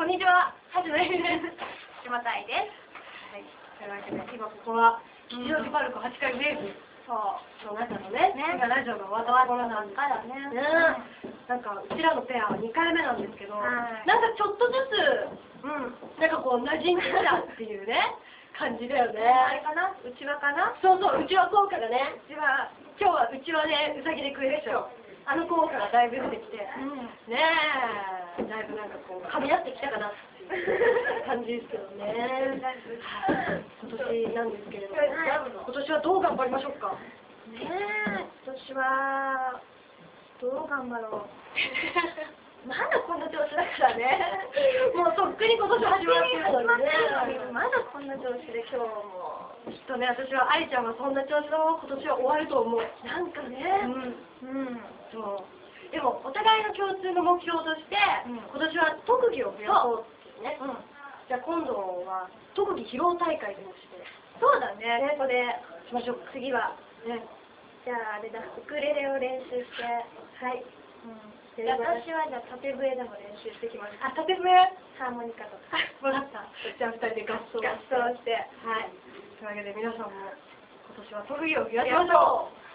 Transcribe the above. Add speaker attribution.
Speaker 1: んにちは。はじめです。島谷です。はい。というわけで、今ここは吉祥寺パルコ8階ウェーブの中のね、今ラジオが終わったところなんですからね。なんかうちらのペアは2回目なんですけど、なんかちょっとずつ、なんかこう馴染んできたっていうね、感じだよね。あれかな？うちわかな？そうそう、うちわ効果だね。うちわ、今日はうちわでうさぎでクエスチョン。あの効果がだいぶ出てきて、ねえ、だいぶなんかこう、噛み合ってきたかなっていう感じですけどね。今年なんですけれども、今年はどう頑張りましょうか。ねえ、今年は、どう頑張ろう。まだこんな調子だからね。もうとっくに今年始まってるのにね。まだこんな調子で今日も。きっとね、私は愛ちゃんはそんな調子の今年は終わると思う。なんかね。そう。でも、お互いの共通の目標として、今年は特技を増やそうっていうね。じゃあ今度は特技披露大会でもして。そうだね。それしましょう。次は。ね。じゃああれだ、ウクレレを練習して。はい。私はじゃあ縦笛でも練習してきます。あ、縦笛？ハーモニカとか。わかった。じゃあ2人で合奏して。はい。というわけで皆さんも今年は特技を増やしましょう。